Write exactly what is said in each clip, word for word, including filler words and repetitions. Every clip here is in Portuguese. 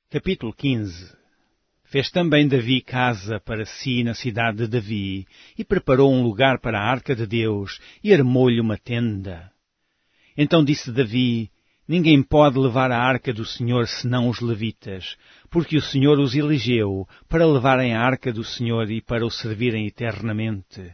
Capítulo quinze. Fez também Davi casa para si na cidade de Davi, e preparou um lugar para a arca de Deus, e armou-lhe uma tenda. Então disse Davi: Ninguém pode levar a arca do Senhor senão os levitas, porque o Senhor os elegeu para levarem a arca do Senhor e para o servirem eternamente.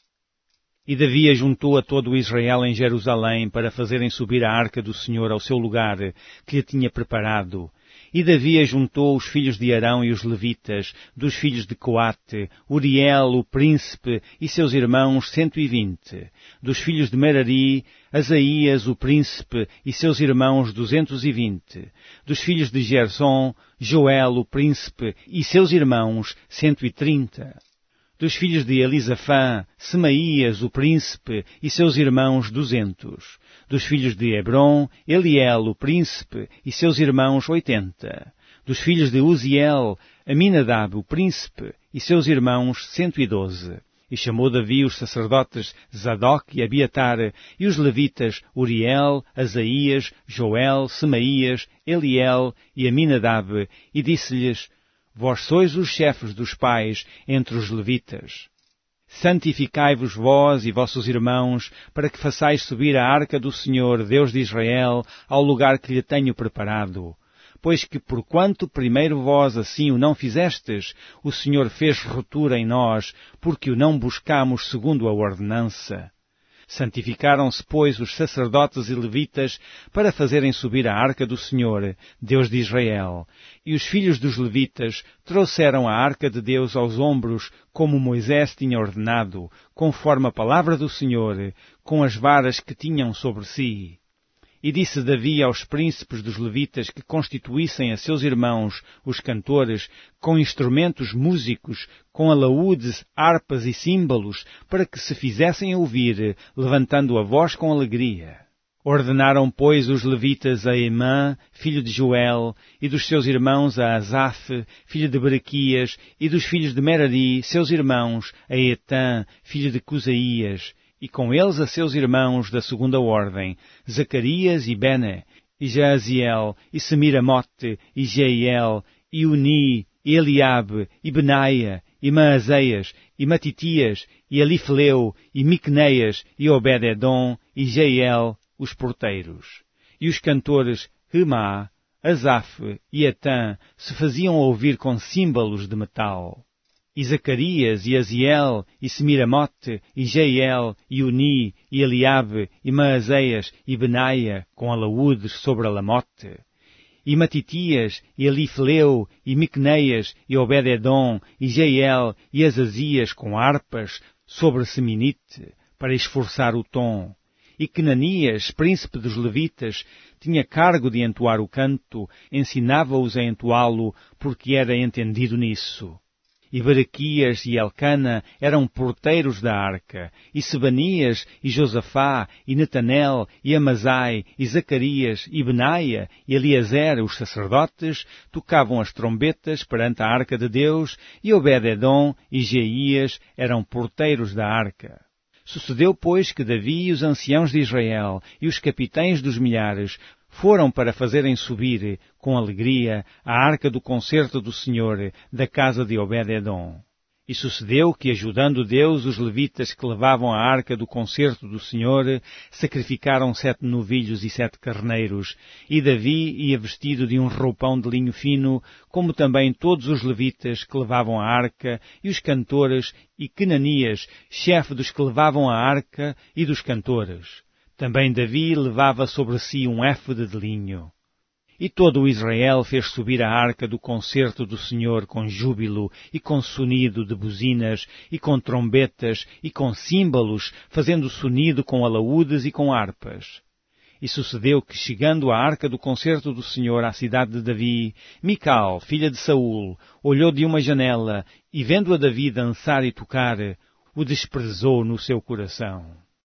E Davi ajuntou a todo o Israel em Jerusalém para fazerem subir a arca do Senhor ao seu lugar, que lhe tinha preparado. E Davi ajuntou os filhos de Arão e os levitas, dos filhos de Coate, Uriel, o príncipe, e seus irmãos, cento e vinte. Dos filhos de Merari, Asaías, o príncipe, e seus irmãos, duzentos e vinte. Dos filhos de Gerson, Joel, o príncipe, e seus irmãos, cento e trinta. Dos filhos de Elisafã, Semaías, o príncipe, e seus irmãos, duzentos. Dos filhos de Hebron, Eliel, o príncipe, e seus irmãos, oitenta. Dos filhos de Uziel, Aminadab, o príncipe, e seus irmãos, cento e doze. E chamou Davi os sacerdotes Zadok e Abiatar, e os levitas Uriel, Asaías, Joel, Semaías, Eliel e Aminadab, e disse-lhes: Vós sois os chefes dos pais entre os levitas. Santificai-vos vós e vossos irmãos, para que façais subir a arca do Senhor, Deus de Israel, ao lugar que lhe tenho preparado. Pois que, porquanto primeiro vós assim o não fizestes, o Senhor fez ruptura em nós, porque o não buscamos segundo a ordenança. Santificaram-se, pois, os sacerdotes e levitas para fazerem subir a arca do Senhor, Deus de Israel. E os filhos dos levitas trouxeram a arca de Deus aos ombros, como Moisés tinha ordenado, conforme a palavra do Senhor, com as varas que tinham sobre si. E disse Davi aos príncipes dos levitas que constituíssem a seus irmãos, os cantores, com instrumentos músicos, com alaúdes, harpas e símbolos, para que se fizessem ouvir, levantando a voz com alegria. Ordenaram, pois, os levitas a Emã, filho de Joel, e dos seus irmãos a Asaf, filho de Berequias, e dos filhos de Merari, seus irmãos, a Etã, filho de Cusaías, e com eles a seus irmãos da segunda ordem, Zacarias e Bene, e Jaaziel, e Semiramote, e Jeiel, e Uni, e Eliabe, e Benaia, e Maazeias, e Matitias, e Elifleu, e Miquneias, e Obed-edom, e Jeiel, os porteiros. E os cantores Remá, Asaf e Etã se faziam ouvir com símbolos de metal. E Zacarias, e Aziel, e Semiramote, e Jeiel, e Uni, e Eliabe, e Maazeias, e Benaia, com alaúdes sobre a lamote. E Matitias, e Elifleu, e Miquneias, e Obed-edom, e Jeiel, e Azazias, com harpas, sobre seminite, para esforçar o tom. E Quenanias, príncipe dos levitas, tinha cargo de entoar o canto, ensinava-os a entoá-lo, porque era entendido nisso. E Berequias e Elcana eram porteiros da arca, e Sebanias, e Josafá, e Netanel, e Amazai, e Zacarias, e Benaia, e Eliezer, os sacerdotes, tocavam as trombetas perante a arca de Deus, e Obed-edom e Jeías eram porteiros da arca. Sucedeu, pois, que Davi e os anciãos de Israel e os capitães dos milhares foram para fazerem subir, com alegria, a arca do concerto do Senhor, da casa de Obed-edom. E sucedeu que, ajudando Deus, os levitas que levavam a arca do concerto do Senhor, sacrificaram sete novilhos e sete carneiros, e Davi ia vestido de um roupão de linho fino, como também todos os levitas que levavam a arca, e os cantores, e Quenanias, chefe dos que levavam a arca e dos cantores. Também Davi levava sobre si um éfode de linho. E todo o Israel fez subir a arca do concerto do Senhor com júbilo, e com sonido de buzinas, e com trombetas, e com símbolos, fazendo sonido com alaúdes e com harpas. E sucedeu que, chegando a arca do concerto do Senhor à cidade de Davi, Mical, filha de Saul, olhou de uma janela, e vendo a Davi dançar e tocar, o desprezou no seu coração.